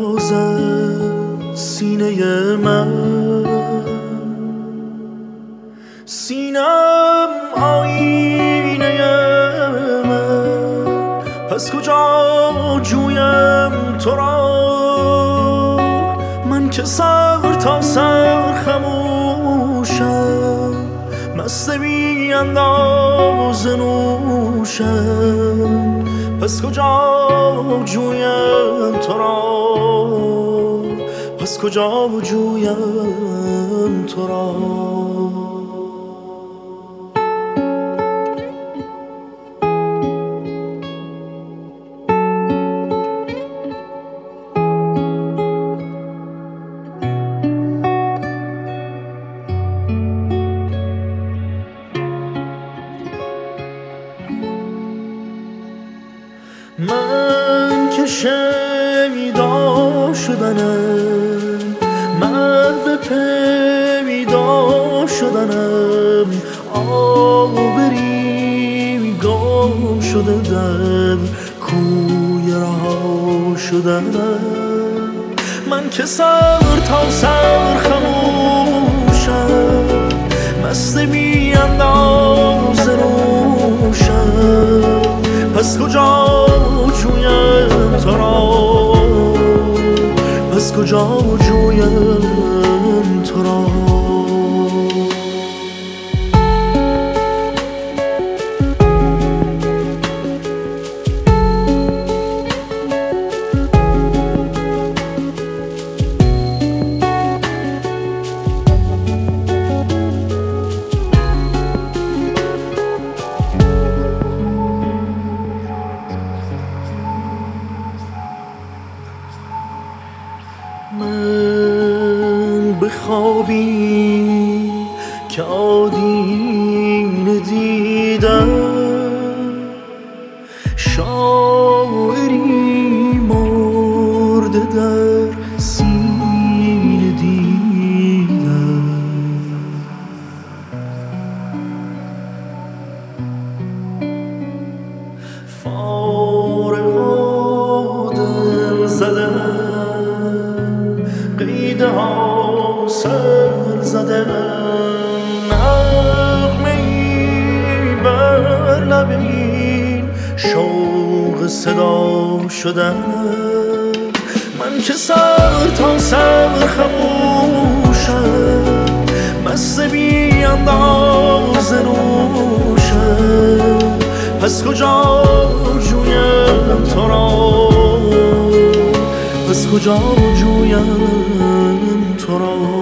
میتازد سینه من، سینم آینه من، پس کجا جویم تو را؟ من که سر تا سر خموشم، مست بی انداز نوشم، پس کجا جویم تو را؟ پس کجا جویم تو را؟ من که شیدا شدنم، محو پیدا شدنم، آبری گم شده در کوی رها شدنم. من که سر تا سر خموشم، مست بی انداز نوشم، پس کجا جویم تو را؟ پس کجا جویم تو را؟ من به خوابی که آدینه دیدم، شاعری مرده در سینه دیدم. فارغ و دل زدم، قیده ها سر زدم، نغمه‌ای بر لبین شوق صدا شدنم. من که سر تا سر خموشم، مست بی انداز نوشم، پس کجا جویم تو را؟ پس کجا جویم تو را؟